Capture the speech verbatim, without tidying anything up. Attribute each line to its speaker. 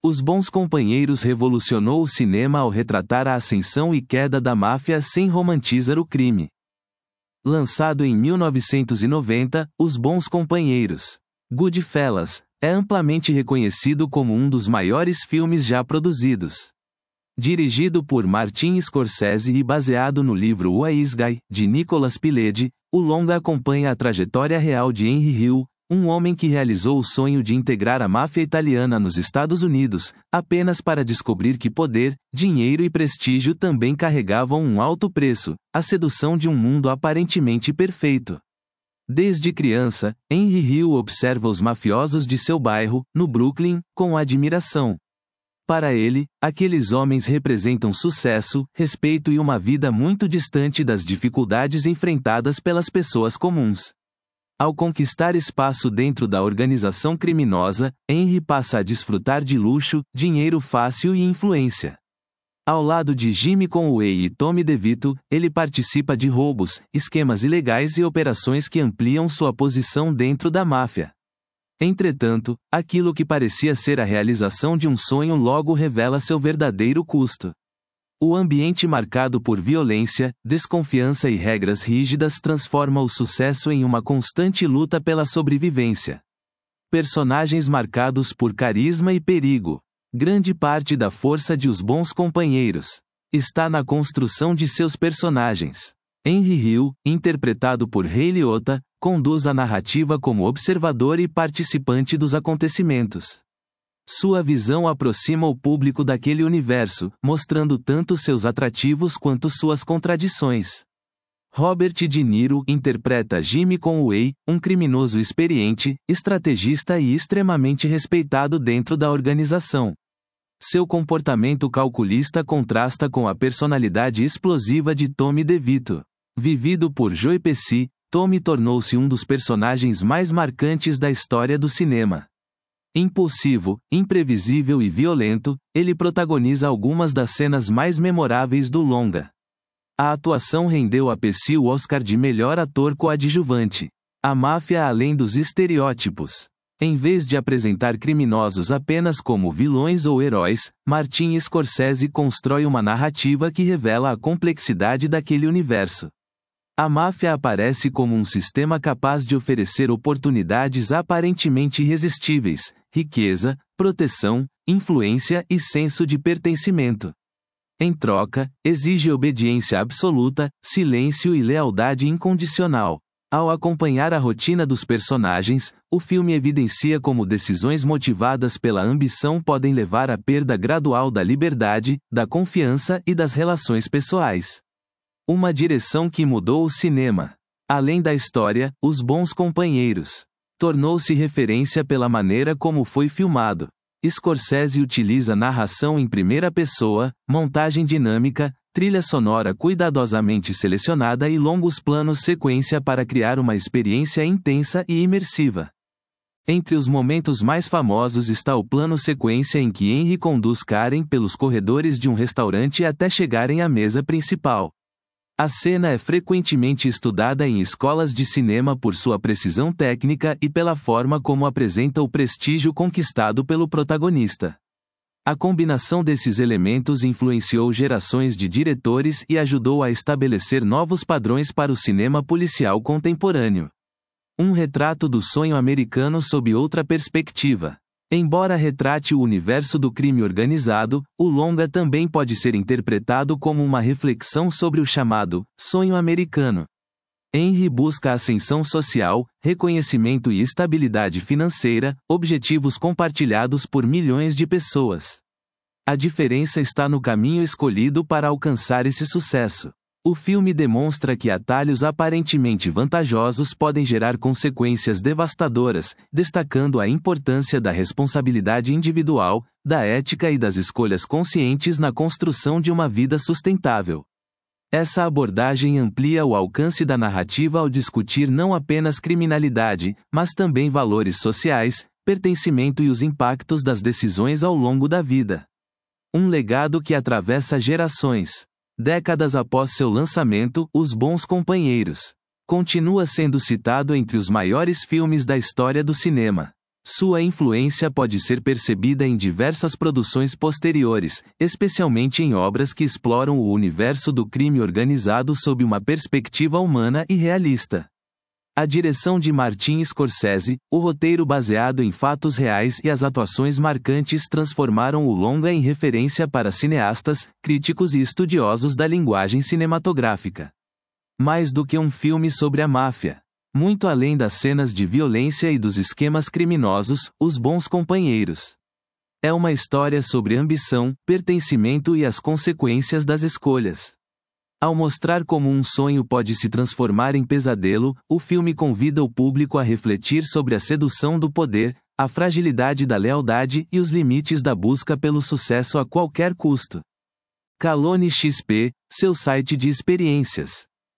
Speaker 1: Os Bons Companheiros revolucionou o cinema ao retratar a ascensão e queda da máfia sem romantizar o crime. Lançado em mil novecentos e noventa, Os Bons Companheiros, Goodfellas, é amplamente reconhecido como um dos maiores filmes já produzidos. Dirigido por Martin Scorsese e baseado no livro Wise Guy, de Nicholas Pileggi, o longa acompanha a trajetória real de Henry Hill, um homem que realizou o sonho de integrar a máfia italiana nos Estados Unidos, apenas para descobrir que poder, dinheiro e prestígio também carregavam um alto preço, a sedução de um mundo aparentemente perfeito. Desde criança, Henry Hill observa os mafiosos de seu bairro, no Brooklyn, com admiração. Para ele, aqueles homens representam sucesso, respeito e uma vida muito distante das dificuldades enfrentadas pelas pessoas comuns. Ao conquistar espaço dentro da organização criminosa, Henry passa a desfrutar de luxo, dinheiro fácil e influência. Ao lado de Jimmy Conway e Tommy DeVito, ele participa de roubos, esquemas ilegais e operações que ampliam sua posição dentro da máfia. Entretanto, aquilo que parecia ser a realização de um sonho logo revela seu verdadeiro custo. O ambiente marcado por violência, desconfiança e regras rígidas transforma o sucesso em uma constante luta pela sobrevivência. Personagens marcados por carisma e perigo. Grande parte da força de Os Bons Companheiros está na construção de seus personagens. Henry Hill, interpretado por Ray Liotta, conduz a narrativa como observador e participante dos acontecimentos. Sua visão aproxima o público daquele universo, mostrando tanto seus atrativos quanto suas contradições. Robert De Niro interpreta Jimmy Conway, um criminoso experiente, estrategista e extremamente respeitado dentro da organização. Seu comportamento calculista contrasta com a personalidade explosiva de Tommy DeVito. Vivido por Joe Pesci, Tommy tornou-se um dos personagens mais marcantes da história do cinema. Impulsivo, imprevisível e violento, ele protagoniza algumas das cenas mais memoráveis do longa. A atuação rendeu a Pesci o Oscar de melhor ator coadjuvante. A máfia além dos estereótipos. Em vez de apresentar criminosos apenas como vilões ou heróis, Martin Scorsese constrói uma narrativa que revela a complexidade daquele universo. A máfia aparece como um sistema capaz de oferecer oportunidades aparentemente irresistíveis, riqueza, proteção, influência e senso de pertencimento. Em troca, exige obediência absoluta, silêncio e lealdade incondicional. Ao acompanhar a rotina dos personagens, o filme evidencia como decisões motivadas pela ambição podem levar à perda gradual da liberdade, da confiança e das relações pessoais. Uma direção que mudou o cinema. Além da história, Os Bons Companheiros tornou-se referência pela maneira como foi filmado. Scorsese utiliza narração em primeira pessoa, montagem dinâmica, trilha sonora cuidadosamente selecionada e longos planos sequência para criar uma experiência intensa e imersiva. Entre os momentos mais famosos está o plano sequência em que Henry conduz Karen pelos corredores de um restaurante até chegarem à mesa principal. A cena é frequentemente estudada em escolas de cinema por sua precisão técnica e pela forma como apresenta o prestígio conquistado pelo protagonista. A combinação desses elementos influenciou gerações de diretores e ajudou a estabelecer novos padrões para o cinema policial contemporâneo. Um retrato do sonho americano sob outra perspectiva. Embora retrate o universo do crime organizado, o longa também pode ser interpretado como uma reflexão sobre o chamado sonho americano. Henry busca ascensão social, reconhecimento e estabilidade financeira, objetivos compartilhados por milhões de pessoas. A diferença está no caminho escolhido para alcançar esse sucesso. O filme demonstra que atalhos aparentemente vantajosos podem gerar consequências devastadoras, destacando a importância da responsabilidade individual, da ética e das escolhas conscientes na construção de uma vida sustentável. Essa abordagem amplia o alcance da narrativa ao discutir não apenas criminalidade, mas também valores sociais, pertencimento e os impactos das decisões ao longo da vida. Um legado que atravessa gerações. Décadas após seu lançamento, Os Bons Companheiros continua sendo citado entre os maiores filmes da história do cinema. Sua influência pode ser percebida em diversas produções posteriores, especialmente em obras que exploram o universo do crime organizado sob uma perspectiva humana e realista. A direção de Martin Scorsese, o roteiro baseado em fatos reais e as atuações marcantes transformaram o longa em referência para cineastas, críticos e estudiosos da linguagem cinematográfica. Mais do que um filme sobre a máfia. Muito além das cenas de violência e dos esquemas criminosos, Os Bons Companheiros. É uma história sobre ambição, pertencimento e as consequências das escolhas. Ao mostrar como um sonho pode se transformar em pesadelo, o filme convida o público a refletir sobre a sedução do poder, a fragilidade da lealdade e os limites da busca pelo sucesso a qualquer custo. Calone X P, seu site de experiências.